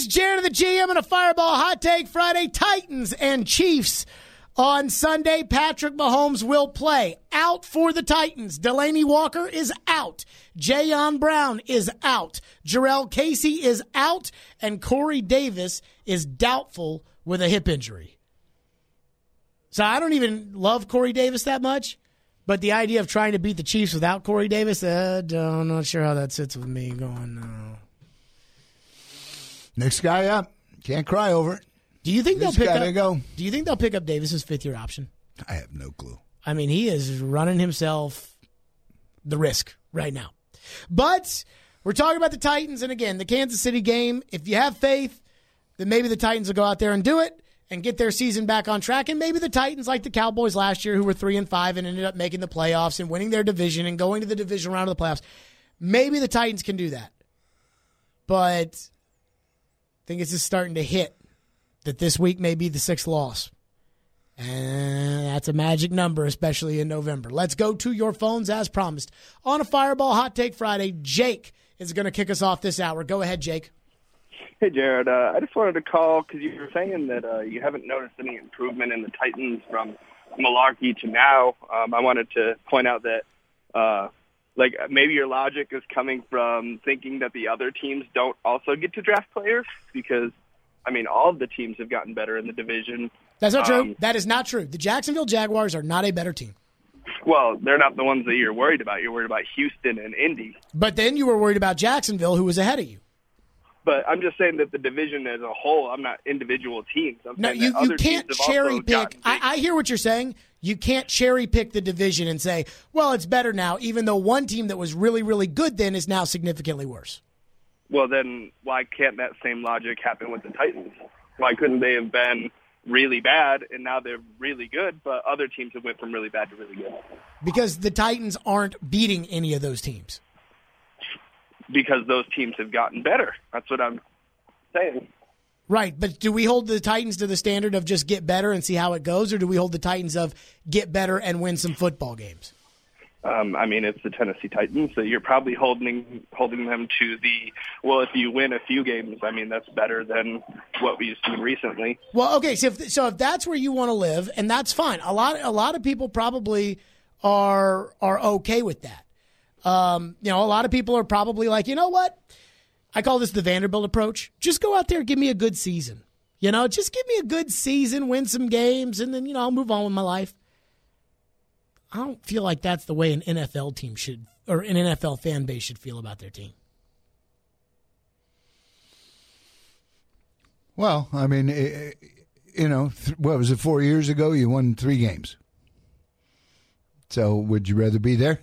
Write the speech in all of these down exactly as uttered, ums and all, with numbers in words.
It's Jared of the G M and a Fireball Hot Take Friday. Titans and Chiefs on Sunday. Patrick Mahomes will play. Out for the Titans. Delaney Walker is out. Jayon Brown is out. Jarrell Casey is out. And Corey Davis is doubtful with a hip injury. So I don't even love Corey Davis that much. But the idea of trying to beat the Chiefs without Corey Davis, uh, I'm not sure how that sits with me going, no. Next guy up. Can't cry over it. Do you think This they'll pick gotta up? go. Do you think they'll pick up Davis's fifth year option? I have no clue. I mean, he is running himself the risk right now. But we're talking about the Titans, and again, the Kansas City game. If you have faith, then maybe the Titans will go out there and do it and get their season back on track. And maybe the Titans, like the Cowboys last year, who were three and five and ended up making the playoffs and winning their division and going to the division round of the playoffs. Maybe the Titans can do that. But I think it's just starting to hit that this week may be the sixth loss. And that's a magic number, especially in November. Let's go to your phones as promised. On a Fireball Hot Take Friday, Jake is going to kick us off this hour. Go ahead, Jake. Hey, Jared. Uh, I just wanted to call because you were saying that uh, you haven't noticed any improvement in the Titans from malarkey to now. Um, I wanted to point out that uh, like maybe your logic is coming from thinking that the other teams don't also get to draft players because, I mean, all of the teams have gotten better in the division. That's not true. Um, that is not true. The Jacksonville Jaguars are not a better team. Well, they're not the ones that you're worried about. You're worried about Houston and Indy. But then you were worried about Jacksonville, who was ahead of you. But I'm just saying that the division as a whole, I'm not individual teams. I'm No, saying you, that you other can't teams have cherry also pick. gotten I, I hear what you're saying. You can't cherry pick the division and say, well, it's better now, even though one team that was really, really good then is now significantly worse. Well, then why can't that same logic happen with the Titans? Why couldn't they have been really bad and now they're really good, but other teams have went from really bad to really good? Because the Titans aren't beating any of those teams. Because those teams have gotten better. That's what I'm saying. Right, but do we hold the Titans to the standard of just get better and see how it goes, or do we hold the Titans of get better and win some football games? Um, I mean, it's the Tennessee Titans, so you're probably holding holding them to the, well, if you win a few games, I mean, that's better than what we've seen recently. Well, okay, so if, so if that's where you want to live, and that's fine. A lot a lot of people probably are are okay with that. Um, you know, a lot of people are probably like, you know what? I call this the Vanderbilt approach. Just go out there and give me a good season. You know, just give me a good season, win some games, and then, you know, I'll move on with my life. I don't feel like that's the way an N F L team should, or an N F L fan base should feel about their team. Well, I mean, you know, what was it, four years ago? You won three games. So would you rather be there?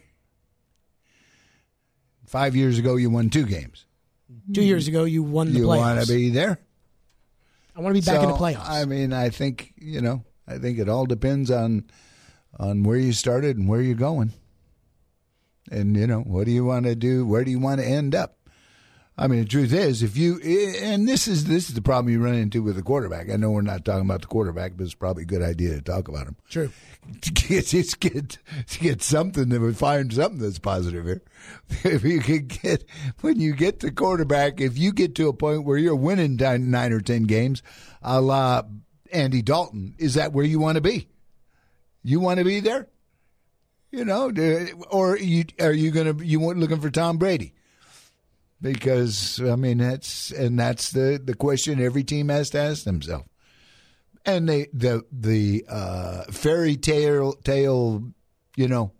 Five years ago, you won two games. Two years ago, you won the you playoffs. You want to be there? I want to be back so, in the playoffs. I mean, I think, you know, I think it all depends on on where you started and where you're going. And, you know, what do you want to do? Where do you want to end up? I mean, the truth is, if you, and this is this is the problem you run into with the quarterback. I know we're not talking about the quarterback, but it's probably a good idea to talk about him. True. To get, just get, to get something, to find something that's positive here. If you can get, when you get to quarterback, if you get to a point where you're winning nine or ten games, a la Andy Dalton, is that where you want to be? You want to be there? You know, or you are you going to, you want looking for Tom Brady? Because, I mean, that's, and that's the, the question every team has to ask themselves. And they, the, the, uh, fairy tale, tale, you know,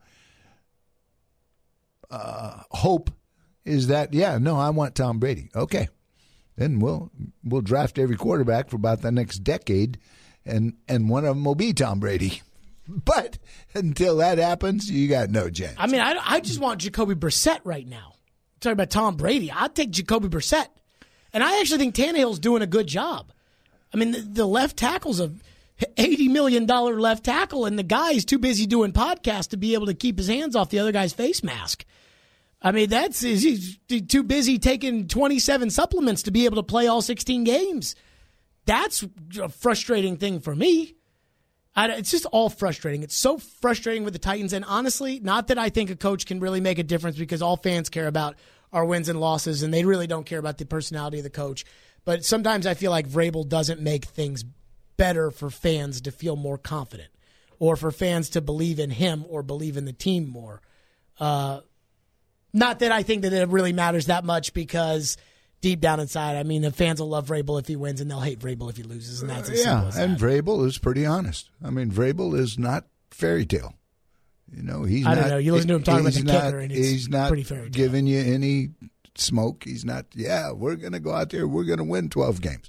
uh, hope is that, yeah, no, I want Tom Brady. Okay. Then we'll, we'll draft every quarterback for about the next decade, and, and one of them will be Tom Brady. But until that happens, you got no chance. I mean, I, I just want Jacoby Brissett right now. Talking about Tom Brady, I'd take Jacoby Brissett. And I actually think Tannehill's doing a good job. I mean, the, the left tackle's a eighty million dollars left tackle, and the guy's too busy doing podcasts to be able to keep his hands off the other guy's face mask. I mean, that's he's too busy taking twenty-seven supplements to be able to play all sixteen games. That's a frustrating thing for me. I, it's just all frustrating. It's so frustrating with the Titans. And honestly, not that I think a coach can really make a difference, because all fans care about are wins and losses, and they really don't care about the personality of the coach. But sometimes I feel like Vrabel doesn't make things better for fans to feel more confident or for fans to believe in him or believe in the team more. Uh, not that I think that it really matters that much because deep down inside, I mean, the fans will love Vrabel if he wins and they'll hate Vrabel if he loses, and that's as uh, simple yeah. as that. And Vrabel is pretty honest. I mean, Vrabel is not fairy tale. You know, he's I not. don't know. You listen to him talking about the not, kicker, and it's he's not pretty fairy tale. giving you any smoke. He's not. Yeah, we're going to go out there. We're going to win twelve games.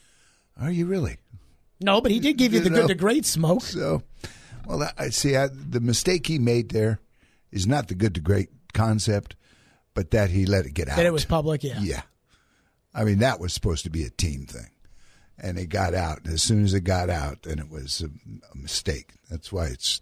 Are you really? No, but he did give you, you the know, good to great smoke. So, well, I see. I, the mistake he made there is not the good to great concept, but that he let it get out. That it was public. Yeah. Yeah. I mean, that was supposed to be a team thing, and it got out. And as soon as it got out, then it was a, a mistake. That's why it's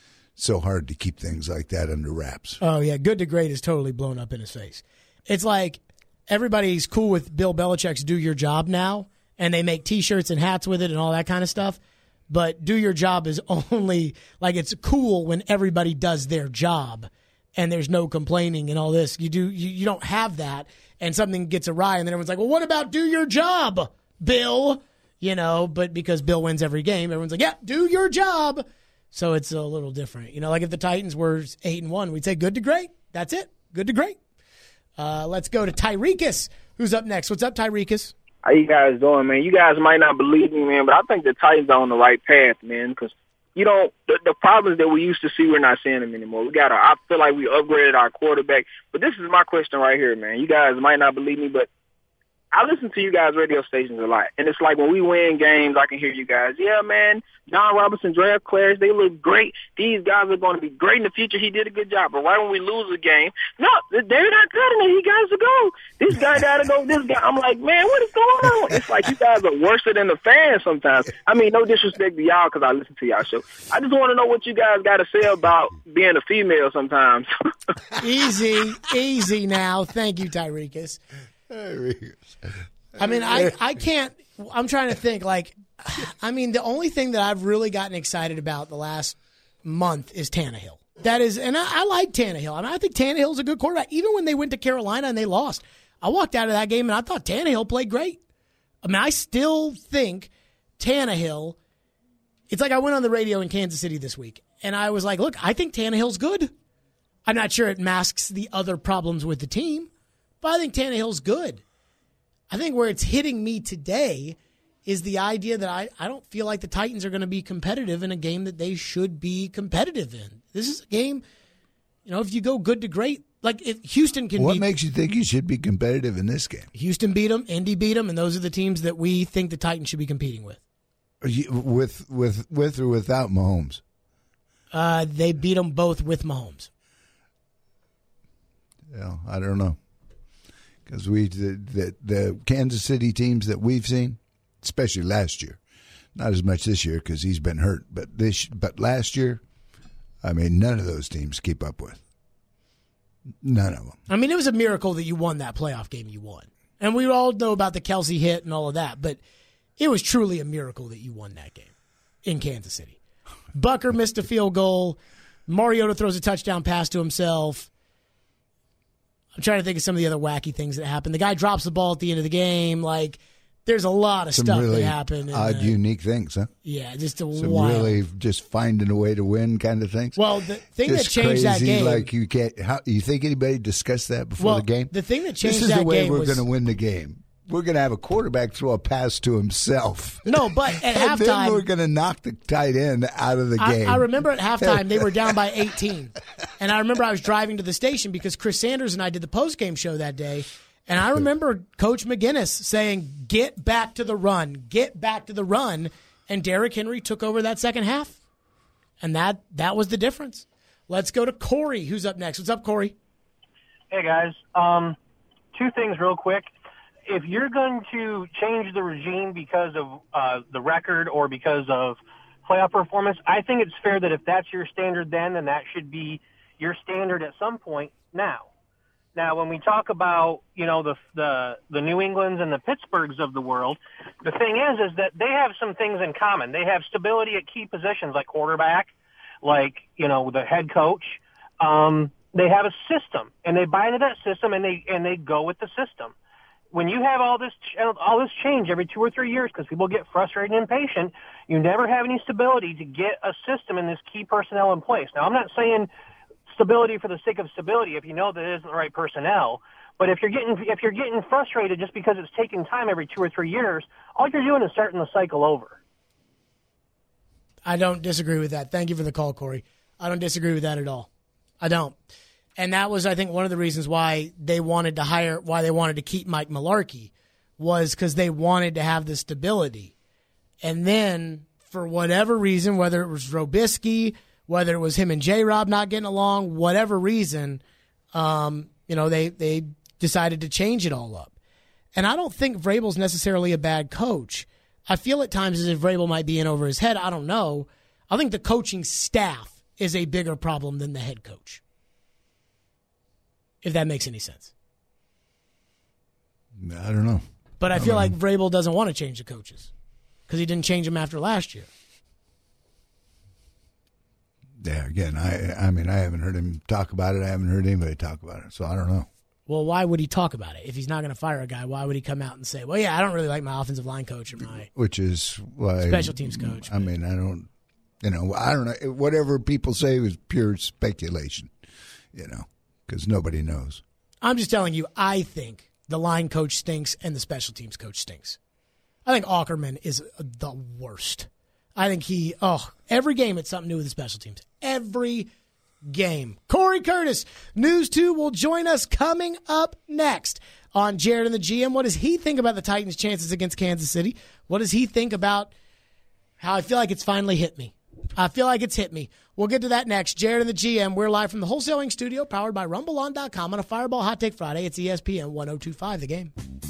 so hard to keep things like that under wraps. Oh, yeah. Good to great is totally blown up in his face. It's like everybody's cool with Bill Belichick's do your job now, and they make T-shirts and hats with it and all that kind of stuff. But do your job is only, like, it's cool when everybody does their job and there's no complaining and all this. You do you, you don't have that, and something gets awry, and then everyone's like, well, what about do your job, Bill? You know, but because Bill wins every game, everyone's like, yeah, do your job. So it's a little different. You know, like if the Titans were eight and one, we'd say good to great. That's it. Good to great. Uh, let's go to Tyrekus, who's up next. What's up, Tyrekus? How you guys doing, man? You guys might not believe me, man, but I think the Titans are on the right path, man, because, you know, the, the problems that we used to see, we're not seeing them anymore. We got, I feel like we upgraded our quarterback. But this is my question right here, man. You guys might not believe me, but I listen to you guys' radio stations a lot, and it's like when we win games, I can hear you guys. Yeah, man, John Robinson, draft class, they look great. These guys are going to be great in the future. He did a good job. But right when we lose a game, no, they're not cutting it. He got to go. This guy got to go. This guy. I'm like, man, what is going on? It's like you guys are worse than the fans sometimes. I mean, no disrespect to y'all because I listen to y'all show. I just want to know what you guys got to say about being a female sometimes. Easy, easy now. Thank you, Tyrekus. I mean, I, I can't – I'm trying to think. Like, I mean, the only thing that I've really gotten excited about the last month is Tannehill. That is – and I, I like Tannehill. I mean, I think Tannehill's a good quarterback. Even when they went to Carolina and they lost, I walked out of that game and I thought Tannehill played great. I mean, I still think Tannehill – it's like I went on the radio in Kansas City this week, and I was like, look, I think Tannehill's good. I'm not sure it masks the other problems with the team. But I think Tannehill's good. I think where it's hitting me today is the idea that I, I don't feel like the Titans are going to be competitive in a game that they should be competitive in. This is a game, you know, if you go good to great, like if Houston can What beat, makes you think you should be competitive in this game? Houston beat them, Indy beat them, and those are the teams that we think the Titans should be competing with. You, with with with or without Mahomes? Uh, they beat them both with Mahomes. Yeah, I don't know. Because we the, the the Kansas City teams that we've seen, especially last year, not as much this year because he's been hurt, but this but last year, I mean, none of those teams keep up with. None of them. I mean, it was a miracle that you won that playoff game you won, and we all know about the Kelsey hit and all of that, but it was truly a miracle that you won that game in Kansas City. Bucker missed a field goal. Mariota throws a touchdown pass to himself. I'm trying to think of some of the other wacky things that happened. The guy drops the ball at the end of the game. Like, there's a lot of Some stuff really that happened. Odd, uh, unique things, huh? Yeah, just a Some wild. really just finding a way to win kind of things. Well, the thing just that changed crazy, that game. like you can't. How, you think anybody discussed that before well, the game? The thing that changed this is that the way game we're was going to win the game. We're going to have a quarterback throw a pass to himself. No, but at and halftime, then we're going to knock the tight end out of the I, game. I remember at halftime they were down by eighteen, and I remember I was driving to the station because Chris Sanders and I did the post-game show that day, and I remember Coach McGinnis saying, "Get back to the run, get back to the run," and Derrick Henry took over that second half, and that that was the difference. Let's go to Corey, who's up next. What's up, Corey? Hey guys, um, two things real quick. If you're going to change the regime because of uh, the record or because of playoff performance, I think it's fair that if that's your standard then, then that should be your standard at some point now. Now, when we talk about, you know, the the the New Englands and the Pittsburghs of the world, the thing is, is that they have some things in common. They have stability at key positions like quarterback, like, you know, the head coach. Um, they have a system, and they buy into that system, and they and they go with the system. when you have all this all this change every two or three years because people get frustrated and impatient, you never have any stability to get a system and this key personnel in place. Now, I'm not saying stability for the sake of stability if you know that it isn't the right personnel. But if you're getting if you're getting frustrated just because it's taking time every two or three years, all you're doing is starting the cycle over. I don't disagree with that. Thank you for the call, Corey. I don't disagree with that at all. I don't. And that was, I think, one of the reasons why they wanted to hire, why they wanted to keep Mike Mularkey, was because they wanted to have the stability. And then, for whatever reason, whether it was Robisky, whether it was him and J-Rob not getting along, whatever reason, um, you know, they, they decided to change it all up. And I don't think Vrabel's necessarily a bad coach. I feel at times as if Vrabel might be in over his head. I don't know. I think the coaching staff is a bigger problem than the head coach, if that makes any sense. I don't know. But I, I feel like know. Vrabel doesn't want to change the coaches because he didn't change them after last year. Yeah, again, I I mean, I haven't heard him talk about it. I haven't heard anybody talk about it, so I don't know. Well, why would he talk about it? If he's not going to fire a guy, why would he come out and say, well, yeah, I don't really like my offensive line coach or my Which is why, special teams coach. I mean, I don't, you know, I don't know. Whatever people say is pure speculation, you know, because nobody knows. I'm just telling you, I think the line coach stinks and the special teams coach stinks. I think Ackerman is the worst. I think he, oh, every game it's something new with the special teams. Every game. Corey Curtis, News two, will join us coming up next on Jared and the G M. What does he think about the Titans' chances against Kansas City? What does he think about how I feel like it's finally hit me? I feel like it's hit me. We'll get to that next. Jared and the G M, we're live from the Wholesaling Studio, powered by rumble on dot com on a Fireball Hot Take Friday. It's E S P N one oh two point five, The Game.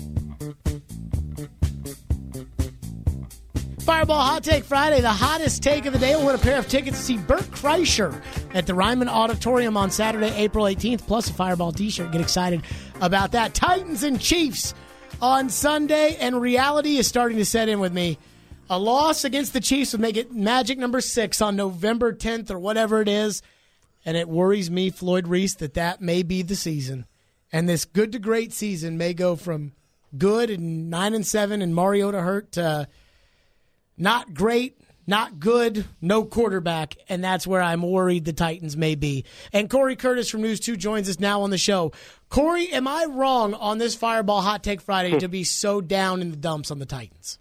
Fireball Hot Take Friday, the hottest take of the day. We'll win a pair of tickets to see Bert Kreischer at the Ryman Auditorium on Saturday, April eighteenth, plus a Fireball t-shirt. Get excited about that. Titans and Chiefs on Sunday, and reality is starting to set in with me. A loss against the Chiefs would make it magic number six on November tenth or whatever it is, and it worries me, Floyd Reese, that that may be the season. And this good to great season may go from good and nine and seven and Mariota hurt to not great, not good, no quarterback, and that's where I'm worried the Titans may be. And Corey Curtis from News two joins us now on the show. Corey, am I wrong on this Fireball Hot Take Friday to be so down in the dumps on the Titans?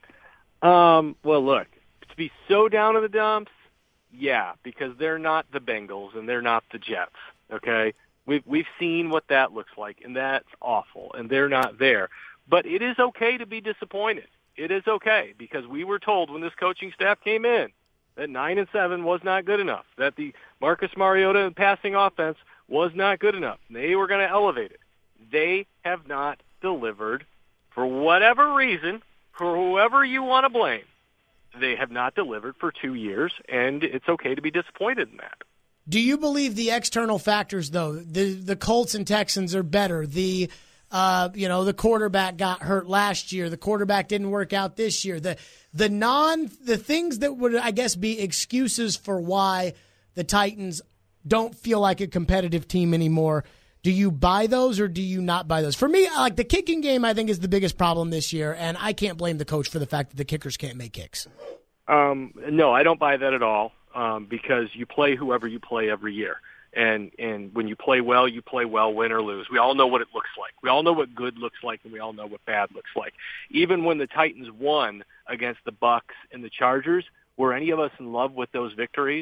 Um, well, look, to be so down in the dumps, yeah, because they're not the Bengals and they're not the Jets, okay? We've, we've seen what that looks like, and that's awful, and they're not there. But it is okay to be disappointed. It is okay, because we were told when this coaching staff came in that nine and seven was not good enough, that the Marcus Mariota passing offense was not good enough. They were going to elevate it. They have not delivered for whatever reason, for whoever you want to blame. They have not delivered for two years, and it's okay to be disappointed in that. Do you believe the external factors, though, the the Colts and Texans are better? The Uh, you know, the quarterback got hurt last year. The quarterback didn't work out this year. The the non the things that would, I guess, be excuses for why the Titans don't feel like a competitive team anymore. Do you buy those or do you not buy those? For me, like the kicking game, I think is the biggest problem this year, and I can't blame the coach for the fact that the kickers can't make kicks. Um, no, I don't buy that at all, um, because you play whoever you play every year. And and when you play well, you play well, win or lose. We all know what it looks like. We all know what good looks like, and we all know what bad looks like. Even when the Titans won against the Bucs and the Chargers, were any of us in love with those victories?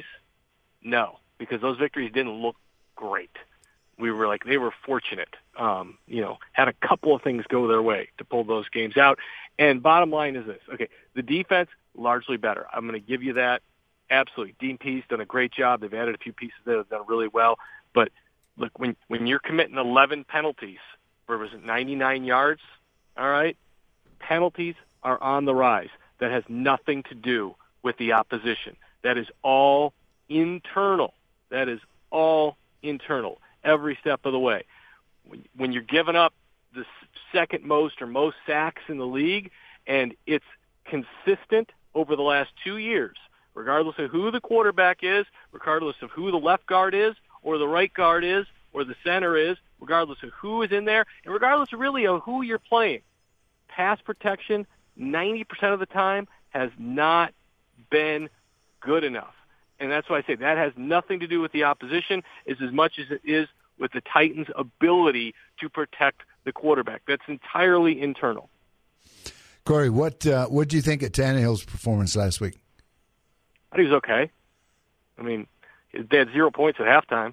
No, because those victories didn't look great. We were like, they were fortunate, um, you know, had a couple of things go their way to pull those games out. And bottom line is this. Okay, the defense, largely better. I'm going to give you that. Absolutely. Dean Pease done a great job. They've added a few pieces that have done really well. But, look, when when you're committing eleven penalties for, was it ninety-nine yards, all right, penalties are on the rise. That has nothing to do with the opposition. That is all internal. That is all internal, every step of the way. When, when you're giving up the second most or most sacks in the league, and it's consistent over the last two years, regardless of who the quarterback is, regardless of who the left guard is, or the right guard is, or the center is, regardless of who is in there, and regardless really of who you're playing. Pass protection, ninety percent of the time, has not been good enough. And that's why I say that has nothing to do with the opposition as as much as it is with the Titans' ability to protect the quarterback. That's entirely internal. Corey, what uh, what do you think of Tannehill's performance last week? I think he was okay. I mean, they had zero points at halftime.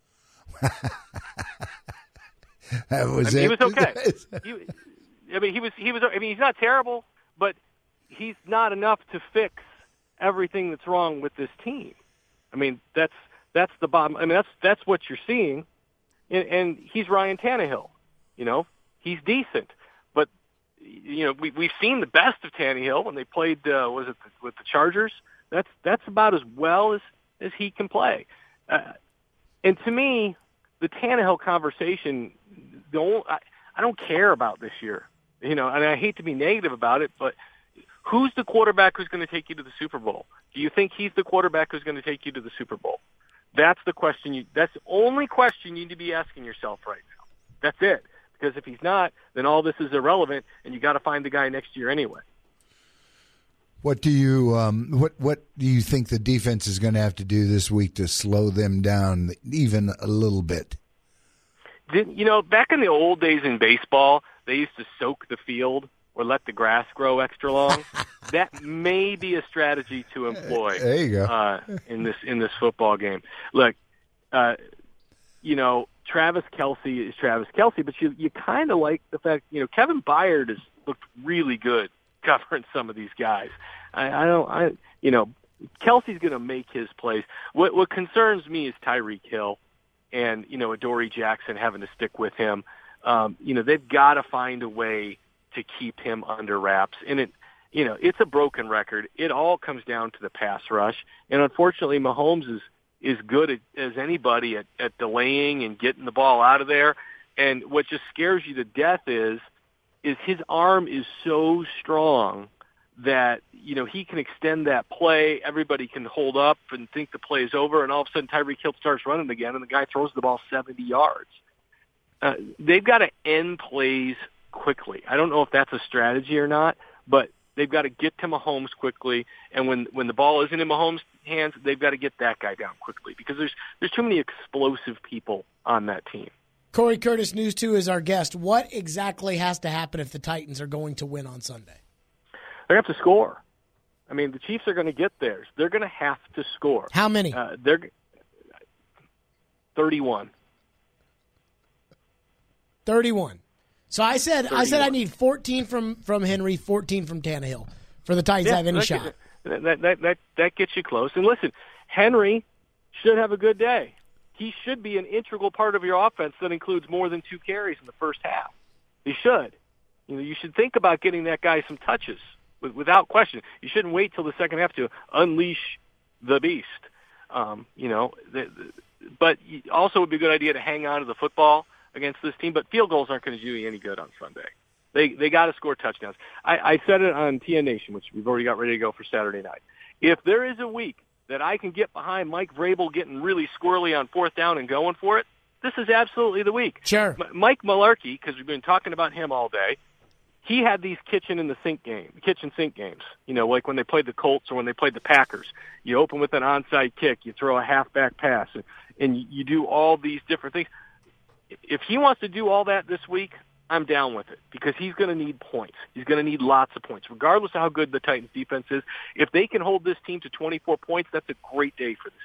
That was I mean, it. He was okay. he, I mean, he was he was. I mean, he's not terrible, but he's not enough to fix everything that's wrong with this team. I mean, that's that's the bottom. I mean, that's that's what you're seeing, and, and he's Ryan Tannehill. You know, he's decent, but you know, we we've seen the best of Tannehill when they played. Uh, was it with the Chargers? That's that's about as well as as he can play. Uh, and to me, the Tannehill conversation, the only, I, I don't care about this year. You know, and I hate to be negative about it, but who's the quarterback who's going to take you to the Super Bowl? Do you think he's the quarterback who's going to take you to the Super Bowl? That's the question. You, that's the only question you need to be asking yourself right now. That's it. Because if he's not, then all this is irrelevant, and you got to find the guy next year anyway. What do you um, what what do you think the defense is going to have to do this week to slow them down even a little bit? Did, you know, back in the old days in baseball, they used to soak the field or let the grass grow extra long. That may be a strategy to employ. There you go. Uh, in this in this football game. Look, uh, you know, Travis Kelce is Travis Kelce, but you you kind of like the fact, you know, Kevin Byard has looked really good covering some of these guys. I, I don't, I you know, Kelce's going to make his plays. What what concerns me is Tyreek Hill, and you know, Adoree Jackson having to stick with him. Um, you know, they've got to find a way to keep him under wraps. And it, you know, it's a broken record. It all comes down to the pass rush. And unfortunately, Mahomes is, is good at, as anybody at, at delaying and getting the ball out of there. And what just scares you to death is, is his arm is so strong that, you know, he can extend that play. Everybody can hold up and think the play is over. And all of a sudden Tyreek Hill starts running again and the guy throws the ball seventy yards. Uh, they've got to end plays quickly. I don't know if that's a strategy or not, but they've got to get to Mahomes quickly. And when, when the ball isn't in Mahomes' hands, they've got to get that guy down quickly because there's there's too many explosive people on that team. Corey Curtis, News two, is our guest. What exactly has to happen if the Titans are going to win on Sunday? They have to score. I mean, the Chiefs are going to get theirs. They're going to have to score. How many? Uh, they're thirty-one. thirty-one. So I said thirty-one. I said I need fourteen from, from Henry, fourteen from Tannehill for the Titans yeah, to have any that, shot. That, that, that, that gets you close. And listen, Henry should have a good day. He should be an integral part of your offense that includes more than two carries in the first half. He should. You know, you should think about getting that guy some touches with, without question. You shouldn't wait till the second half to unleash the beast. Um, you know, the, the, but also it would be a good idea to hang on to the football against this team. But field goals aren't going to do you any good on Sunday. They they got to score touchdowns. I, I said it on T N Nation, which we've already got ready to go for Saturday night. If there is a week that I can get behind Mike Vrabel getting really squirrely on fourth down and going for it, this is absolutely the week. Sure. M- Mike Mularkey, because we've been talking about him all day, he had these kitchen in the sink game, kitchen sink games. You know, like when they played the Colts or when they played the Packers. You open with an onside kick, you throw a halfback pass, and, and you do all these different things. If he wants to do all that this week, I'm down with it because he's going to need points. He's going to need lots of points, regardless of how good the Titans defense is. If they can hold this team to twenty-four points, that's a great day for this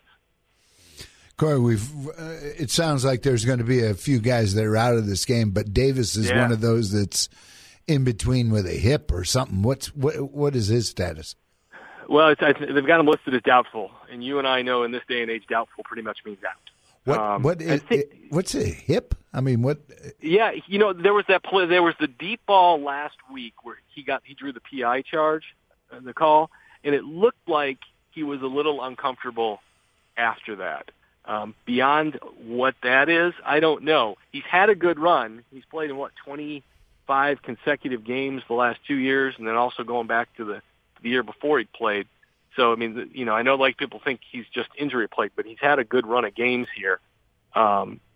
defense. Corey, we've. Uh, it sounds like there's going to be a few guys that are out of this game, but Davis is Yeah. one of those that's in between with a hip or something. What's what? What is his status? Well, it's, it's, they've got him listed as doubtful, and you and I know in this day and age, doubtful pretty much means out. What? Um, what? Is, think, it, what's a hip? I mean, what? Yeah, you know, there was that play. There was the deep ball last week where he got he drew the P I charge, uh, the call, and it looked like he was a little uncomfortable after that. Um, beyond what that is, I don't know. He's had a good run. He's played in what twenty-five consecutive games the last two years, and then also going back to the the year before he played. So I mean, you know, I know like people think he's just injury plagued, but he's had a good run of games here. Um,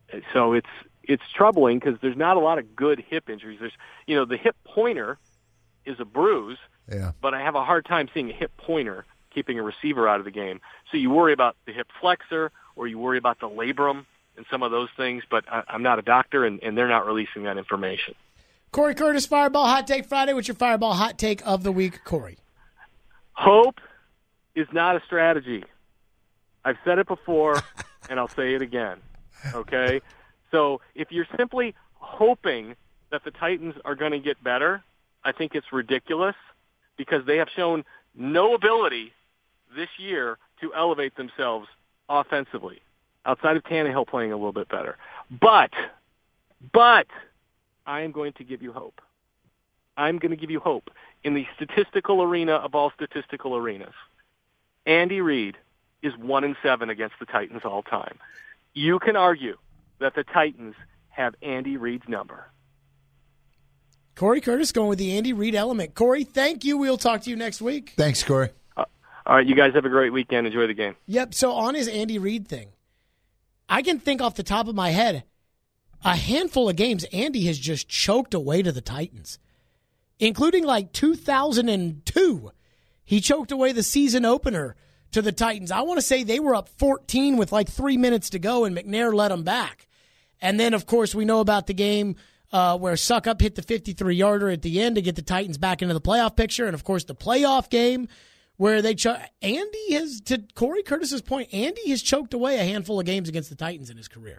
So it's it's troubling because there's not a lot of good hip injuries. There's, you know, the hip pointer is a bruise, yeah. but I have a hard time seeing a hip pointer keeping a receiver out of the game. So you worry about the hip flexor or you worry about the labrum and some of those things, but I, I'm not a doctor, and, and they're not releasing that information. Corey Curtis, Fireball Hot Take Friday. What's your Fireball Hot Take of the week, Corey? Hope is not a strategy. I've said it before, and I'll say it again, okay? So if you're simply hoping that the Titans are going to get better, I think it's ridiculous because they have shown no ability this year to elevate themselves offensively, outside of Tannehill playing a little bit better. But, but, I am going to give you hope. I'm going to give you hope. In the statistical arena of all statistical arenas, Andy Reid is one and seven against the Titans all time. You can argue that the Titans have Andy Reid's number. Corey Curtis going with the Andy Reid element. Corey, thank you. We'll talk to you next week. Thanks, Corey. Uh, all right, you guys have a great weekend. Enjoy the game. Yep, so on his Andy Reid thing, I can think off the top of my head a handful of games Andy has just choked away to the Titans, including like two thousand two. He choked away the season opener to the Titans. I want to say they were up fourteen with like three minutes to go, and McNair let them back. And then, of course, we know about the game uh, where Suckup hit the fifty-three-yarder at the end to get the Titans back into the playoff picture. And, of course, the playoff game where they cho- Andy has, to Corey Curtis's point, Andy has choked away a handful of games against the Titans in his career.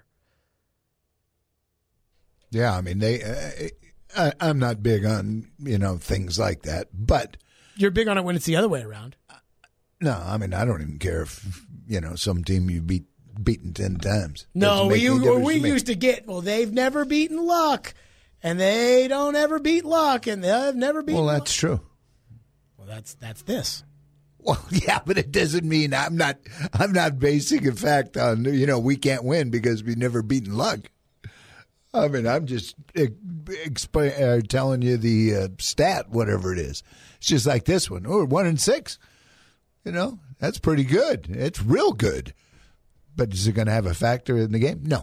Yeah, I mean, they. Uh, I, I'm not big on, you know, things like that, but you're big on it when it's the other way around. No, I mean, I don't even care if, you know, some team you beat beaten ten times. No, we we used to get, well, they've never beaten Luck, and they don't ever beat Luck, and they've never beaten. Well, that's Luck. true. Well, that's that's this. Well, yeah, but it doesn't mean I'm not I'm not basing a fact on, you know, we can't win because we've never beaten Luck. I mean, I'm just exp- uh, telling you the uh, stat, whatever it is. It's just like this one. Oh, one and six. You know, that's pretty good. It's real good. But is it going to have a factor in the game? No.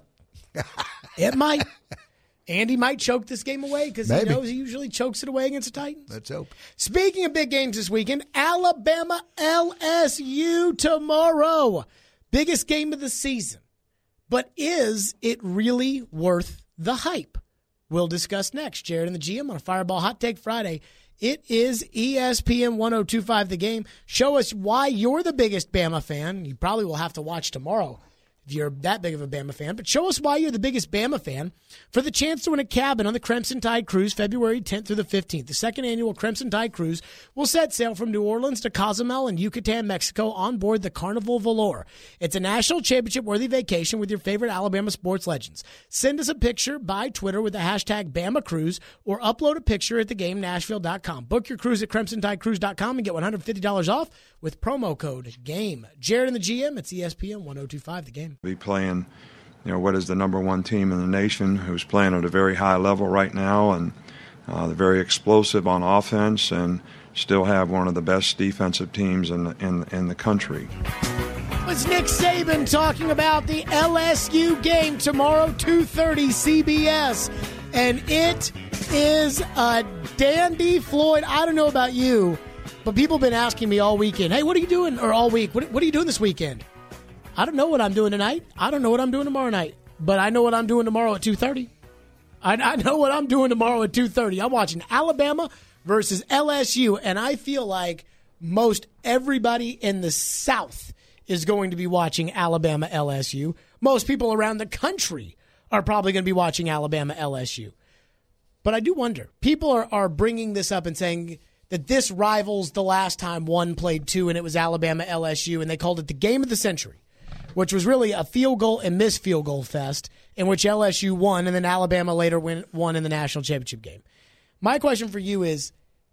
It might. Andy might choke this game away because he knows he usually chokes it away against the Titans. Let's hope. Speaking of big games this weekend, Alabama L S U tomorrow. Biggest game of the season. But is it really worth the hype? We'll discuss next. Jared and the G M on a Fireball Hot Take Friday. It is E S P N ten twenty-five The Game. Show us why you're the biggest Bama fan. You probably will have to watch tomorrow if you're that big of a Bama fan. But show us why you're the biggest Bama fan for the chance to win a cabin on the Crimson Tide Cruise February tenth through the fifteenth. The second annual Crimson Tide Cruise will set sail from New Orleans to Cozumel in Yucatan, Mexico on board the Carnival Valor. It's a national championship-worthy vacation with your favorite Alabama sports legends. Send us a picture by Twitter with the hashtag Bama Cruise or upload a picture at the game nashville dot com. Book your cruise at crimson tide cruise dot com and get one hundred fifty dollars off with promo code GAME. Jared and the G M, it's E S P N ten twenty-five The Game. Be playing, you know, what is the number one team in the nation who's playing at a very high level right now, and uh, they're very explosive on offense and still have one of the best defensive teams in the, in, in the country. It's Nick Saban talking about the L S U game tomorrow, two thirty C B S. And it is a dandy, Floyd. I don't know about you, but people have been asking me all weekend, hey, what are you doing? Or all week, what, what are you doing this weekend? I don't know what I'm doing tonight. I don't know what I'm doing tomorrow night. But I know what I'm doing tomorrow at two thirty. I, I know what I'm doing tomorrow at two thirty. I'm watching Alabama versus L S U, and I feel like most everybody in the South is going to be watching Alabama L S U. Most people around the country are probably going to be watching Alabama L S U. But I do wonder. People are, are bringing this up and saying that this rivals the last time one played two, and it was Alabama L S U, and they called it the game of the century, which was really a field goal and missed field goal fest in which L S U won, and then Alabama later win, won in the national championship game. My question for you is,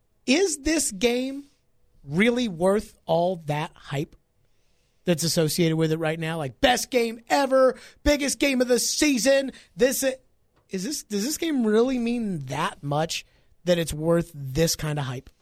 is this game really worth all that hype that's associated with it right now? Like, best game ever, biggest game of the season. This is this does this game really mean that much that it's worth this kind of hype?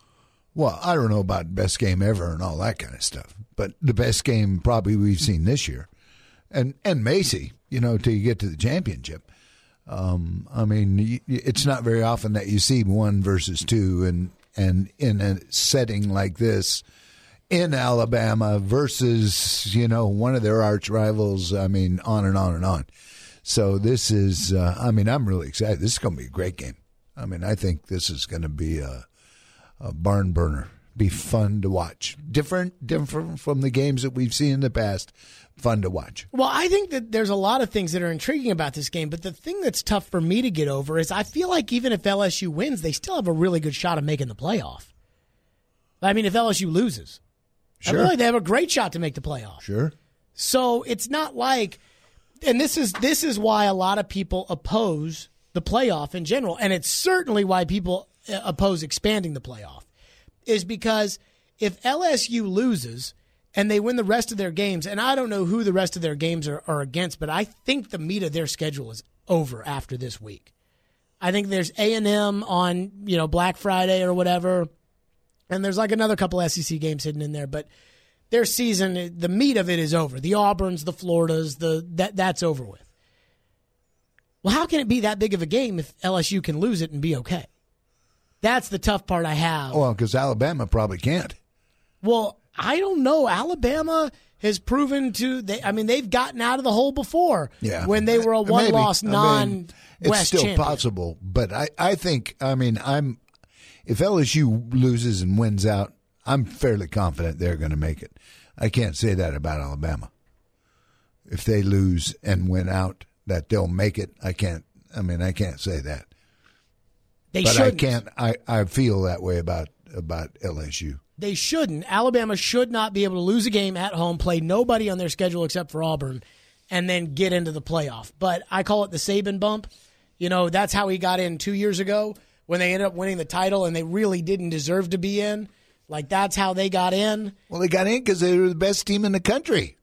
Well, I don't know about best game ever and all that kind of stuff, but the best game probably we've seen this year. And and Macy, you know, till you get to the championship. Um, I mean, it's not very often that you see one versus two, and and in a setting like this in Alabama versus, you know, one of their arch rivals. I mean, on and on and on. So this is, uh, I mean, I'm really excited. This is going to be a great game. I mean, I think this is going to be a, a barn burner. Be fun to watch. Different, different from the games that we've seen in the past. Fun to watch. Well, I think that there's a lot of things that are intriguing about this game, but the thing that's tough for me to get over is I feel like even if L S U wins, they still have a really good shot of making the playoff. I mean, if L S U loses, sure. I feel like they have a great shot to make the playoff. Sure. So it's not like, and this is this is why a lot of people oppose the playoff in general, and it's certainly why people oppose expanding the playoff, is because if L S U loses and they win the rest of their games, and I don't know who the rest of their games are, are against, but I think the meat of their schedule is over after this week. I think there's A and M on, you know, Black Friday or whatever, and there's like another couple S E C games hidden in there, but their season, the meat of it is over. The Auburns, the Floridas, the that that's over with. Well, how can it be that big of a game if L S U can lose it and be okay? That's the tough part I have. Well, because Alabama probably can't. Well, I don't know. Alabama has proven to. They, I mean, they've gotten out of the hole before. Yeah. When they were a one-loss Maybe. non-West I mean, it's still champion. possible, but I, I think. I mean, I'm. If L S U loses and wins out, I'm fairly confident they're going to make it. I can't say that about Alabama. If they lose and win out, that they'll make it. I can't. I mean, I can't say that. They but shouldn't. I can't. I, I feel that way about about L S U. They shouldn't. Alabama should not be able to lose a game at home, play nobody on their schedule except for Auburn, and then get into the playoff. But I call it the Saban bump. You know, that's how he got in two years ago when they ended up winning the title and they really didn't deserve to be in. Like, that's how they got in. Well, they got in because they were the best team in the country.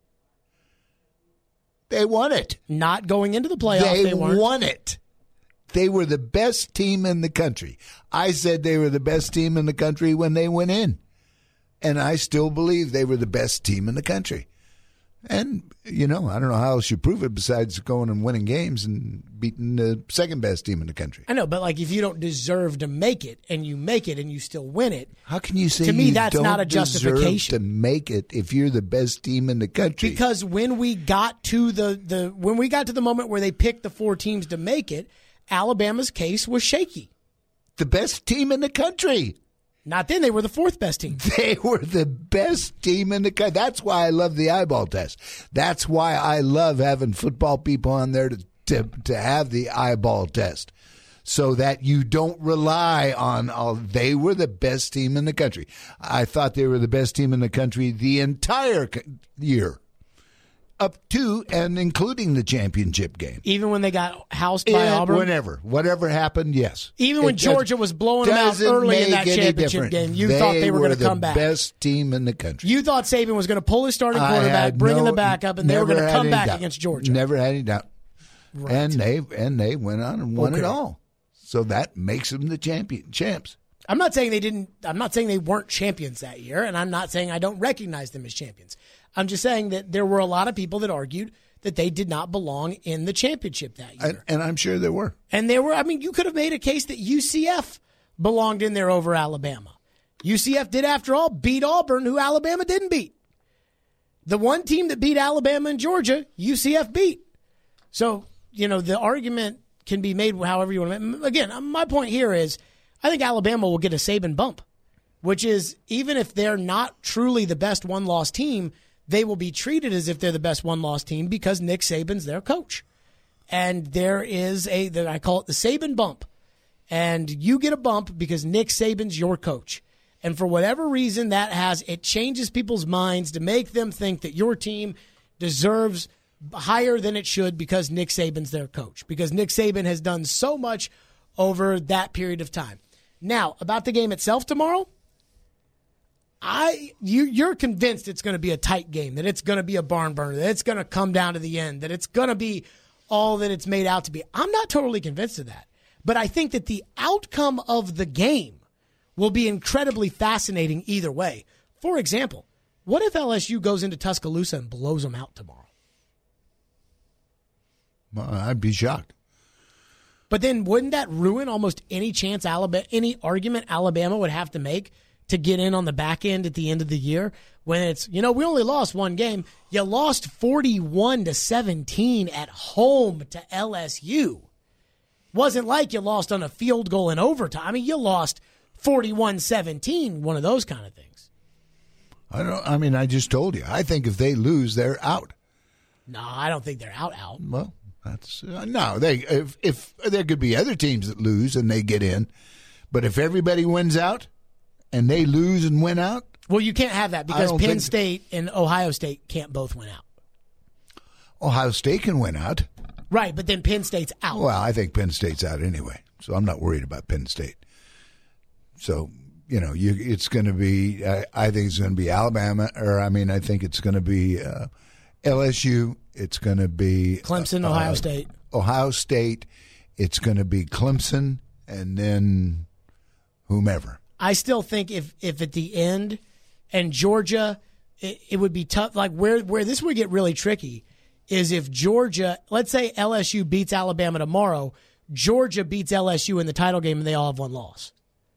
They won it. Not going into the playoff, they, they weren't. won it. They were the best team in the country. I said they were the best team in the country when they went in. And I still believe they were the best team in the country. And, you know, I don't know how else you prove it besides going and winning games and beating the second best team in the country. I know, but like if you don't deserve to make it and you make it and you still win it. How can you say to me, you that's don't not a justification deserve to make it if you're the best team in the country? Because when we got to the, the when we got to the moment where they picked the four teams to make it, Alabama's case was shaky. The best team in the country. Not then. They were the fourth best team. They were the best team in the country. That's why I love the eyeball test. That's why I love having football people on there to, to, to have the eyeball test so that you don't rely on all. They were the best team in the country. I thought they were the best team in the country the entire year. Up to and including the championship game. Even when they got housed by And Auburn? Whenever. Whatever happened, yes. Even when It Georgia does- was blowing them out early in that make any championship difference. game, you They thought they were going to the come back. Best team in the country. You thought Saban was going to pull his starting I quarterback, had bring in no- the backup, and they were never going to had come any back doubt. against Georgia. Never had any doubt. Right. And they and they went on and won Okay. it all. So that makes them the champion champs. I'm not saying they didn't. I'm not saying they weren't champions that year, and I'm not saying I don't recognize them as champions. I'm just saying that there were a lot of people that argued that they did not belong in the championship that year. And, and I'm sure there were. And there were, I mean, you could have made a case that U C F belonged in there over Alabama. U C F did, after all, beat Auburn, who Alabama didn't beat. The one team that beat Alabama and Georgia, U C F beat. So, you know, the argument can be made however you want to make. Again, my point here is I think Alabama will get a Saban bump, which is even if they're not truly the best one-loss team, they will be treated as if they're the best one-loss team because Nick Saban's their coach. And there is a, I call it the Saban bump. And you get a bump because Nick Saban's your coach. And for whatever reason that has, it changes people's minds to make them think that your team deserves higher than it should because Nick Saban's their coach. Because Nick Saban has done so much over that period of time. Now, about the game itself tomorrow, I you you're convinced it's going to be a tight game, that it's going to be a barn burner, that it's going to come down to the end, that it's going to be all that it's made out to be. I'm not totally convinced of that, but I think that the outcome of the game will be incredibly fascinating either way. For example, what if L S U goes into Tuscaloosa and blows them out tomorrow? Well, I'd be shocked. But then wouldn't that ruin almost any chance Alabama, any argument Alabama would have to make to get in on the back end at the end of the year when it's, you know, we only lost one game. You lost forty-one to seventeen at home to L S U. Wasn't like you lost on a field goal in overtime. I mean, you lost forty-one seventeen, one of those kind of things. I don't. I mean, I just told you. I think if they lose, they're out. No, I don't think they're out. Out. Well, that's uh, no. They if if there could be other teams that lose and they get in, but if everybody wins out and they lose and win out, well, you can't have that because Penn think... State and Ohio State can't both win out. Ohio State can win out. Right, but then Penn State's out. Well, I think Penn State's out anyway, so I'm not worried about Penn State. So, you know, you, it's going to be, I, I think it's going to be Alabama, or I mean, I think it's going to be uh, L S U. It's going to be Clemson, uh, Ohio State. Ohio State. It's going to be Clemson, and then whomever. I still think if, if at the end, and Georgia, it, it would be tough. Like where, where this would get really tricky is if Georgia, let's say L S U beats Alabama tomorrow, Georgia beats L S U in the title game, and they all have one loss.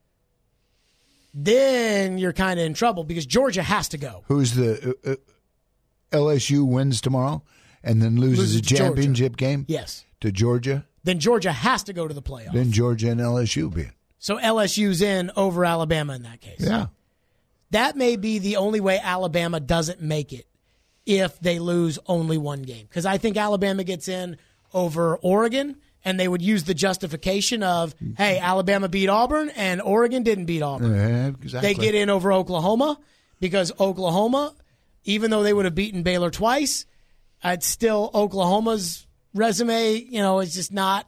Then you're kind of in trouble because Georgia has to go. Who's the uh, uh, L S U wins tomorrow and then loses, loses a championship Georgia. game? Yes. To Georgia? Then Georgia has to go to the playoff. Then Georgia and L S U be in. So L S U's in over Alabama in that case. Yeah. That may be the only way Alabama doesn't make it if they lose only one game. Because I think Alabama gets in over Oregon, and they would use the justification of, hey, Alabama beat Auburn, and Oregon didn't beat Auburn. Yeah, exactly. They get in over Oklahoma because Oklahoma, even though they would have beaten Baylor twice, it's still Oklahoma's resume, you know, is just not.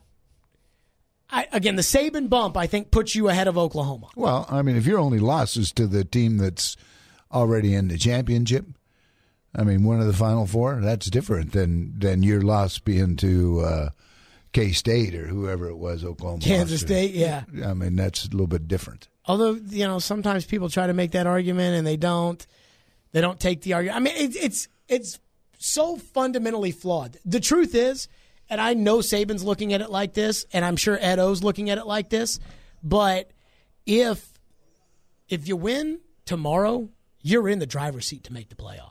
I, again, the Saban bump, I think, puts you ahead of Oklahoma. Well, I mean, if your only loss is to the team that's already in the championship, I mean, one of the Final Four, that's different than, than your loss being to uh, K-State or whoever it was, Oklahoma. Kansas State, yeah. I mean, that's a little bit different. Although, you know, sometimes people try to make that argument and they don't. They don't take the argument. I mean, it, it's it's so fundamentally flawed. The truth is, and I know Saban's looking at it like this, and I'm sure Ed O's looking at it like this, but if if you win tomorrow, you're in the driver's seat to make the playoff.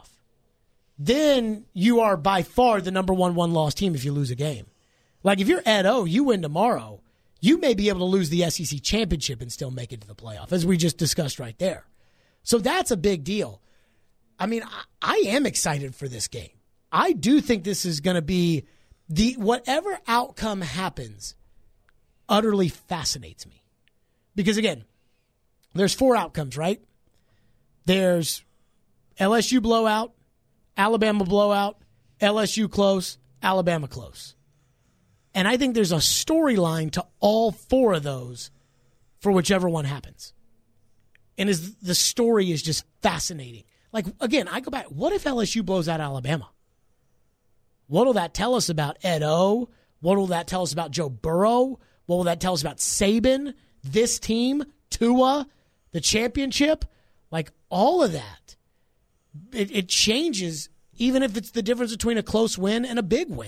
Then you are by far the number one one-loss team if you lose a game. Like if you're Ed O, you win tomorrow, you may be able to lose the S E C championship and still make it to the playoff, as we just discussed right there. So that's a big deal. I mean, I, I am excited for this game. I do think this is going to be the whatever outcome happens utterly fascinates me. Because again, there's four outcomes, right? There's L S U blowout, Alabama blowout, L S U close, Alabama close. And I think there's a storyline to all four of those for whichever one happens. And is the story is just fascinating. Like, again, I go back, what if L S U blows out Alabama? What will that tell us about Ed O? What will that tell us about Joe Burrow? What will that tell us about Saban, this team, Tua, the championship? Like, all of that. It, it changes, even if it's the difference between a close win and a big win.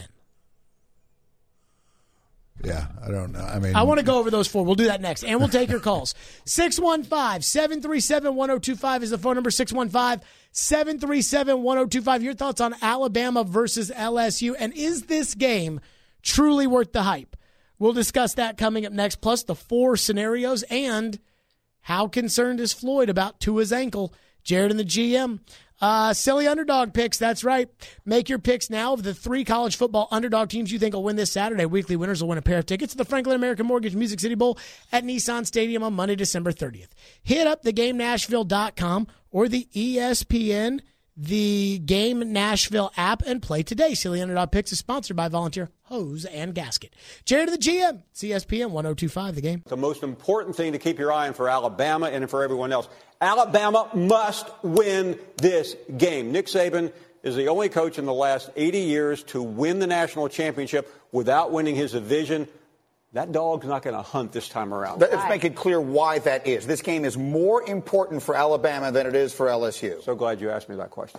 Yeah, I don't know. I mean, I want to go over those four. We'll do that next. And we'll take your calls. six one five, seven three seven, one oh two five is the phone number. six one five, seven three seven, one oh two five. Your thoughts on Alabama versus L S U. And is this game truly worth the hype? We'll discuss that coming up next, plus the four scenarios and how concerned is Floyd about Tua's ankle. Jared and the G M. Uh, silly underdog picks, that's right. Make your picks now of the three college football underdog teams you think will win this Saturday. Weekly winners will win a pair of tickets to the Franklin American Mortgage Music City Bowl at Nissan Stadium on Monday, December thirtieth. Hit up the game nashville dot com or the E S P N, the Game Nashville app, and play today. Silly Underdog Picks is sponsored by Volunteer Hose and Gasket. Jared to the G M, C S P N one oh two five, the game. The most important thing to keep your eye on for Alabama and for everyone else. Alabama must win this game. Nick Saban is the only coach in the last eighty years to win the national championship without winning his division. That dog's not going to hunt this time around. Let's make it clear why that is. This game is more important for Alabama than it is for L S U. So glad you asked me that question.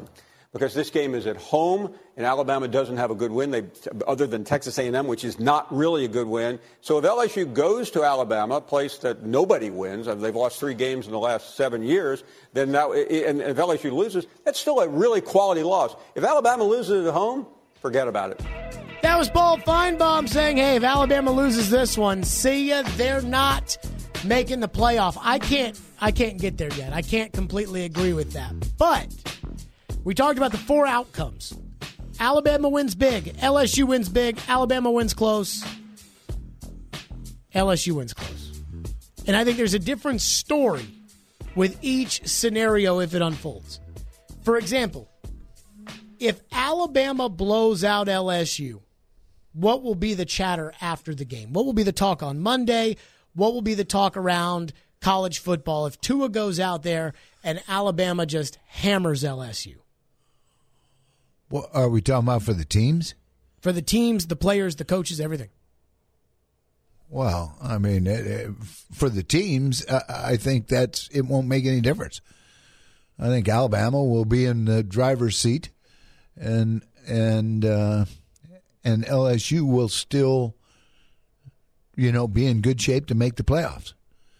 because this game is at home, and Alabama doesn't have a good win, they, other than Texas A and M, which is not really a good win. So if L S U goes to Alabama, a place that nobody wins, and they've lost three games in the last seven years, then now, and if L S U loses, that's still a really quality loss. If Alabama loses at home, forget about it. That was Paul Feinbaum saying, hey, if Alabama loses this one, see ya, they're not making the playoff. I can't I can't get there yet. I can't completely agree with that. But we talked about the four outcomes. Alabama wins big. L S U wins big. Alabama wins close. L S U wins close. And I think there's a different story with each scenario if it unfolds. For example, if Alabama blows out L S U, what will be the chatter after the game? What will be the talk on Monday? What will be the talk around college football if Tua goes out there and Alabama just hammers L S U? What are we talking about for the teams? For the teams, the players, the coaches, everything. Well, I mean, it, it, for the teams, uh, I think that's it won't make any difference. I think Alabama will be in the driver's seat, and and uh, and L S U will still, you know, be in good shape to make the playoffs.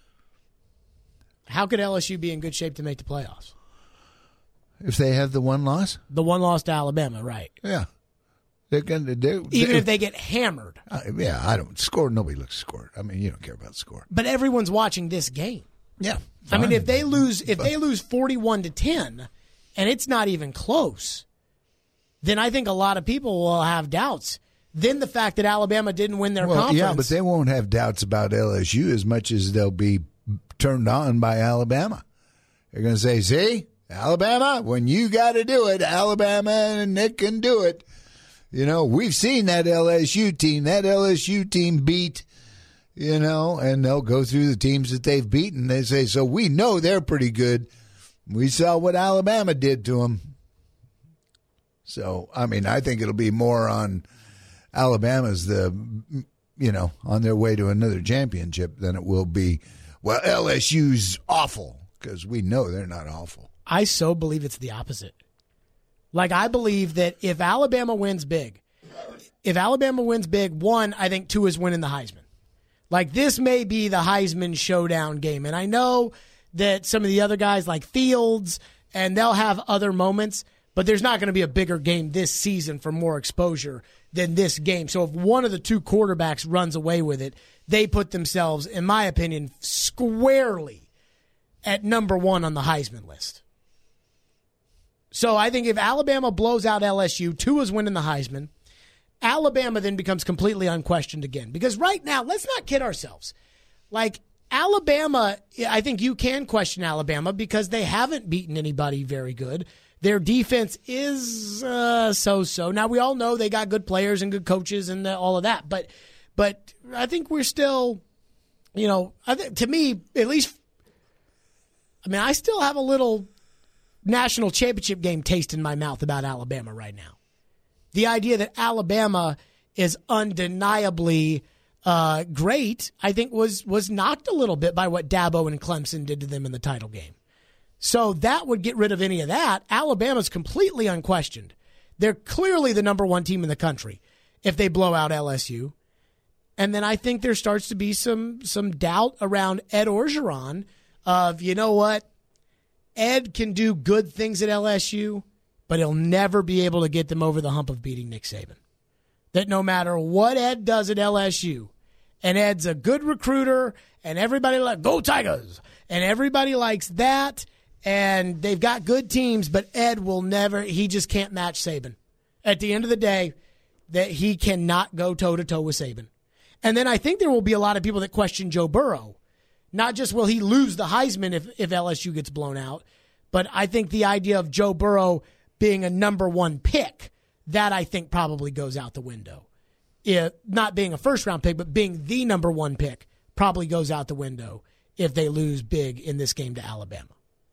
How could L S U be in good shape to make the playoffs? If they have the one loss? The one loss to Alabama, right. Yeah. They're gonna, they're, Even they're, if they get hammered. Uh, yeah, I don't score. Nobody looks scored. I mean, you don't care about score. But everyone's watching this game. Yeah. Fine. I mean, if they lose if they lose forty-one to ten and it's not even close, then I think a lot of people will have doubts. Then the fact that Alabama didn't win their well, conference. Yeah, but they won't have doubts about L S U as much as they'll be turned on by Alabama. They're going to say, see, Alabama, when you got to do it, Alabama and Nick can do it. You know, we've seen that L S U team. That L S U team beat, you know, and they'll go through the teams that they've beaten. They say, so we know they're pretty good. We saw what Alabama did to them. So, I mean, I think it'll be more on Alabama's the, you know, on their way to another championship than it will be, well, L S U's awful, because we know they're not awful. I so believe it's the opposite. Like, I believe that if Alabama wins big, if Alabama wins big, one, I think two is winning the Heisman. Like, this may be the Heisman showdown game. And I know that some of the other guys like Fields, and they'll have other moments, but there's not going to be a bigger game this season for more exposure than this game. So if one of the two quarterbacks runs away with it, they put themselves, in my opinion, squarely at number one on the Heisman list. So I think if Alabama blows out L S U, Tua's winning the Heisman, Alabama then becomes completely unquestioned again. Because right now, let's not kid ourselves. Like, Alabama, I think you can question Alabama because they haven't beaten anybody very good. Their defense is uh, so-so. Now, we all know they got good players and good coaches and the, all of that. But but I think we're still, you know, I think, to me, at least, I mean, I still have a little national championship game taste in my mouth about Alabama right now. The idea that Alabama is undeniably uh, great, I think, was was knocked a little bit by what Dabo and Clemson did to them in the title game. So that would get rid of any of that. Alabama's completely unquestioned. They're clearly the number one team in the country if they blow out L S U. And then I think there starts to be some some doubt around Ed Orgeron of, you know what, Ed can do good things at L S U, but he'll never be able to get them over the hump of beating Nick Saban. That no matter what Ed does at L S U, and Ed's a good recruiter, and everybody like go Tigers, and everybody likes that, and they've got good teams, but Ed will never, he just can't match Saban. At the end of the day, that he cannot go toe-to-toe with Saban. And then I think there will be a lot of people that question Joe Burrow. Not just will he lose the Heisman if, if L S U gets blown out, but I think the idea of Joe Burrow being a number one pick, that I think probably goes out the window. If, not being a first-round pick, but being the number one pick probably goes out the window if they lose big in this game to Alabama.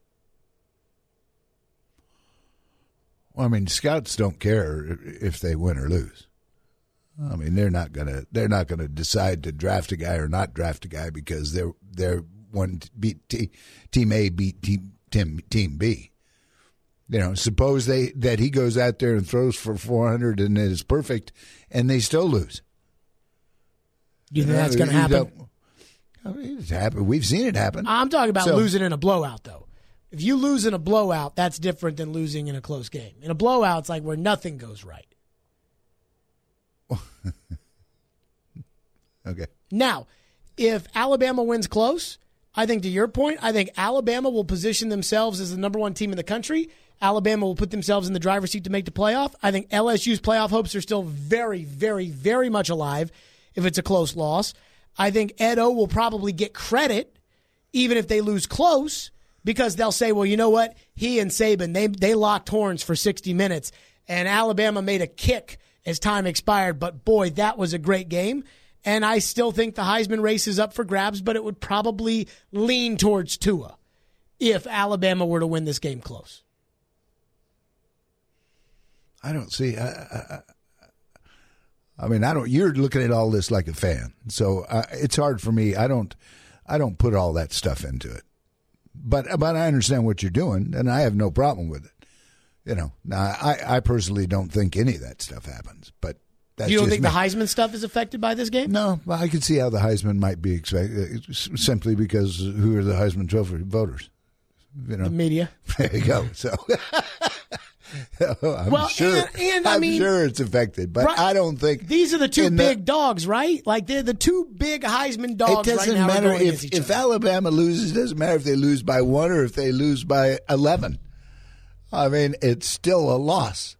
Well, I mean, scouts don't care if they win or lose. I mean, they're not gonna they're not gonna decide to draft a guy or not draft a guy because they're they're one beat t- team A beat team team team B. You know, suppose they that he goes out there and throws for four hundred and it is perfect, and they still lose. Do you think that's going to happen? I mean, it's happened. We've seen it happen. I'm talking about So- losing in a blowout, though. If you lose in a blowout, that's different than losing in a close game. In a blowout, it's like where nothing goes right. Okay. Now, if Alabama wins close, I think to your point, I think Alabama will position themselves as the number one team in the country. Alabama will put themselves in the driver's seat to make the playoff. I think L S U's playoff hopes are still very, very, very much alive if it's a close loss. I think Ed O will probably get credit even if they lose close because they'll say, well, you know what? He and Saban, they, they locked horns for sixty minutes, and Alabama made a kick as time expired, but boy, that was a great game. And I still think the Heisman race is up for grabs, but it would probably lean towards Tua if Alabama were to win this game close. I don't see. I, I, I mean, I don't. You're looking at all this like a fan, so uh, it's hard for me. I don't. I don't put all that stuff into it, but but I understand what you're doing, and I have no problem with it. You know, now I, I personally don't think any of that stuff happens, but that's You don't just think me. the Heisman stuff is affected by this game? No, well, I can see how the Heisman might be expected, simply because who are the Heisman Trophy voters? You know, The media. There you go. So. I'm Well, sure. and- and, I I'm mean- sure it's affected, but Right. I don't think These are the two in the- big dogs, right? Like they're the two big Heisman dogs It right doesn't now. are matter going against if each if other. Alabama loses. It doesn't matter if they lose by one or if they lose by eleven. I mean, it's still a loss.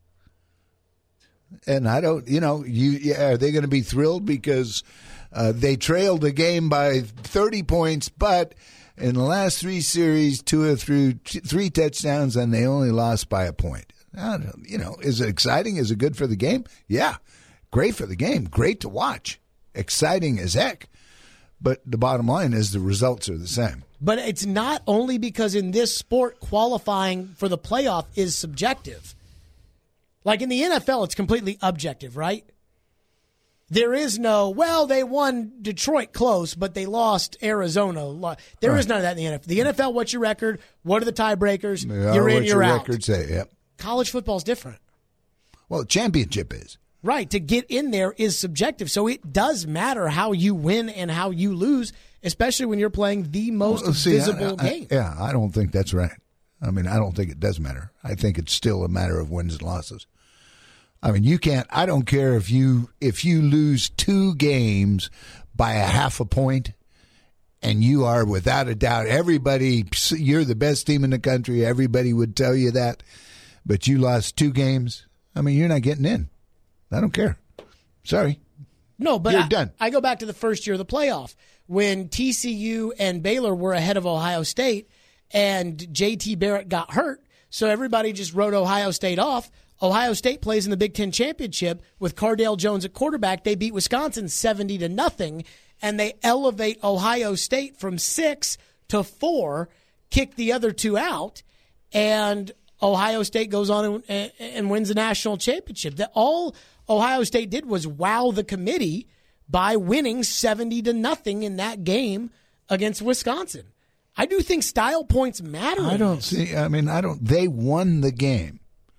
And I don't, you know, you yeah, are they going to be thrilled because uh, they trailed the game by thirty points, but in the last three series, Tua threw t- three touchdowns and they only lost by a point. I don't, you know, is it exciting? Is it good for the game? Yeah, great for the game. Great to watch. Exciting as heck. But the bottom line is the results are the same. But it's not only because in this sport, qualifying for the playoff is subjective. Like in the N F L, it's completely objective, right? There is no, well, they won Detroit close, but they lost Arizona. There Right. is none of that in the N F L. The N F L, what's your record? What are the tiebreakers? They are You're in, what you're your out. records say. Yep. College football is different. Well, championship is. Right. To get in there is subjective. So it does matter how you win and how you lose, especially when you're playing the most Well, see, visible I- I- game. Yeah, I don't think that's right. I mean, I don't think it does matter. I think it's still a matter of wins and losses. I mean, you can't. I don't care if you if you lose two games by a half a point, and you are without a doubt everybody. You're the best team in the country. Everybody would tell you that, but you lost two games. I mean, you're not getting in. I don't care. Sorry. No, but You're I, done. I go back to the first year of the playoff when T C U and Baylor were ahead of Ohio State and J T Barrett got hurt. So everybody just wrote Ohio State off. Ohio State plays in the Big Ten Championship with Cardale Jones at quarterback. They beat Wisconsin seventy to nothing, and they elevate Ohio State from six to four, kick the other two out, and Ohio State goes on and, and wins the national championship. That all Ohio State did was wow the committee by winning seventy to nothing in that game against Wisconsin. I do think style points matter. I in don't this. see. I mean, I don't. They won the game,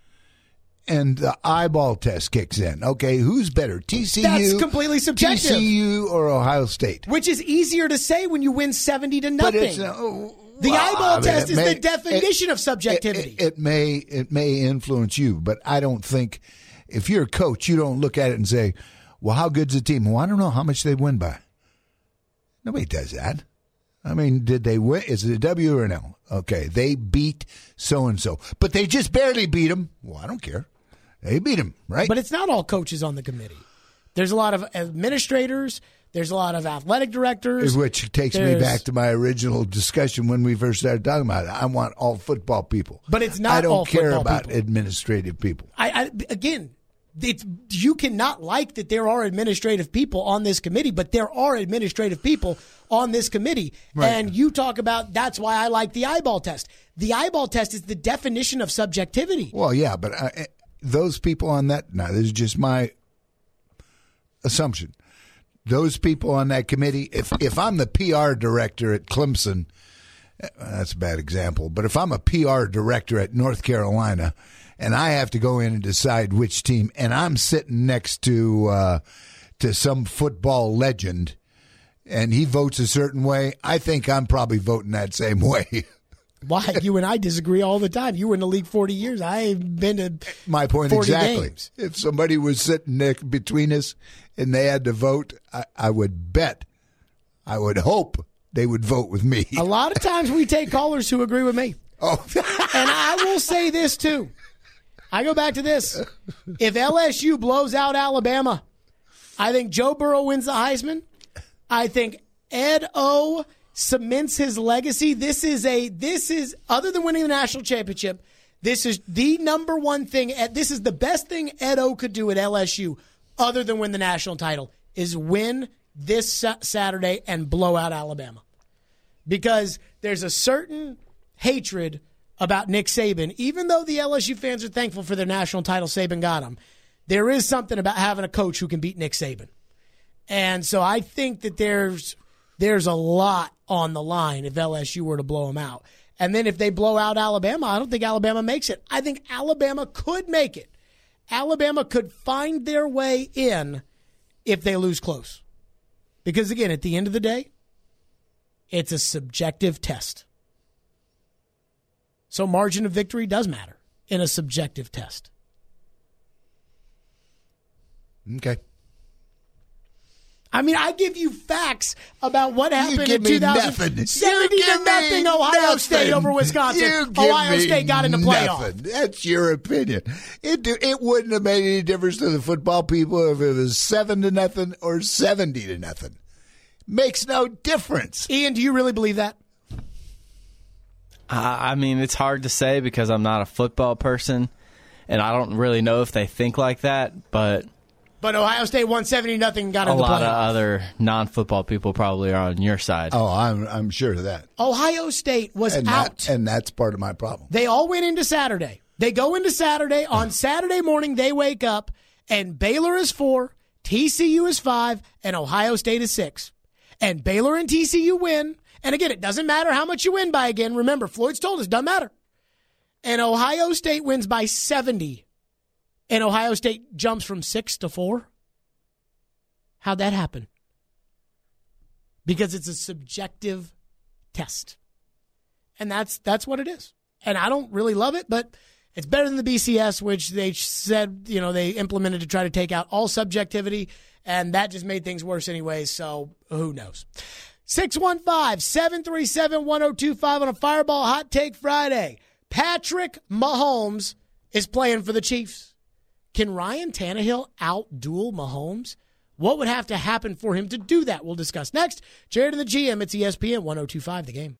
and the eyeball test kicks in. Okay, who's better, T C U? That's completely subjective. T C U or Ohio State? Which is easier to say when you win seventy to nothing. But it's, uh, the well, eyeball I mean, test it is may- the definition it- of subjectivity. It, it, it may it may influence you, but I don't think if you're a coach, you don't look at it and say, "Well, how good's the team?" Well, I don't know how much they win by. Nobody does that. I mean, did they win? Is it a W or an L? Okay, they beat so and so, but they just barely beat them. Well, I don't care. They beat them, right? But it's not all coaches on the committee. There's a lot of administrators. There's a lot of athletic directors. Which takes me There's- back to my original discussion when we first started talking about it. I want all football people. But it's not I don't all care football about people. administrative people. I, I again, it's you cannot like that there are administrative people on this committee, but there are administrative people on this committee, Right. and you talk about that's why I like the eyeball test. The eyeball test is the definition of subjectivity. Well, yeah, but I, those people on that, now this is just my assumption. Those people on that committee, if if I'm the P R director at Clemson that's a bad example, but if I'm a P R director at North Carolina and I have to go in and decide which team, and I'm sitting next to uh, to some football legend, and he votes a certain way, I think I'm probably voting that same way. Why? You and I disagree all the time. You were in the league forty years. I've been to My point forty exactly. games. If somebody was sitting there between us and they had to vote, I, I would bet, I would hope they would vote with me. A lot of times we take callers who agree with me. Oh, and I will say this, too. I go back to this. If L S U blows out Alabama, I think Joe Burrow wins the Heisman. I think Ed O cements his legacy. This is a, this is, other than winning the national championship, this is the number one thing. This is the best thing Ed O could do at L S U other than win the national title, is win this Saturday and blow out Alabama. Because there's a certain hatred about Nick Saban. Even though the L S U fans are thankful for their national title, Saban got them, there is something about having a coach who can beat Nick Saban. And so I think that there's there's a lot on the line if L S U were to blow them out. And then if they blow out Alabama, I don't think Alabama makes it. I think Alabama could make it. Alabama could find their way in if they lose close. Because, again, at the end of the day, it's a subjective test. So margin of victory does matter in a subjective test. Okay. I mean, I give you facts about what happened in two thousand seventy to nothing. Ohio nothing. State over Wisconsin. You give Ohio me State got in the playoff. nothing. That's your opinion. It it wouldn't have made any difference to the football people if it was seven to nothing or seventy to nothing. Makes no difference. Ian, do you really believe that? I mean, it's hard to say because I'm not a football person, and I don't really know if they think like that, but But Ohio State won seventy to nothing and got a in the playoff. lot of other non-football people probably are on your side. Oh, I'm I'm sure of that. Ohio State was and out. That, and that's part of my problem. They all went into Saturday. They go into Saturday. On Saturday morning, they wake up, and Baylor is four, T C U is five, and Ohio State is six. And Baylor and T C U win. And again, it doesn't matter how much you win by again. Remember, Floyd's told us, doesn't matter. And Ohio State wins by seventy. And Ohio State jumps from six to four. How'd that happen? Because it's a subjective test. And that's that's what it is. And I don't really love it, but it's better than the B C S, which they said, you know, they implemented to try to take out all subjectivity, and that just made things worse anyways, so who knows. six one five, seven three seven, one oh two five on a Fireball Hot Take Friday. Patrick Mahomes is playing for the Chiefs. Can Ryan Tannehill out-duel Mahomes? What would have to happen for him to do that? We'll discuss next. Jared and the G M, it's E S P N one oh two point five The Game.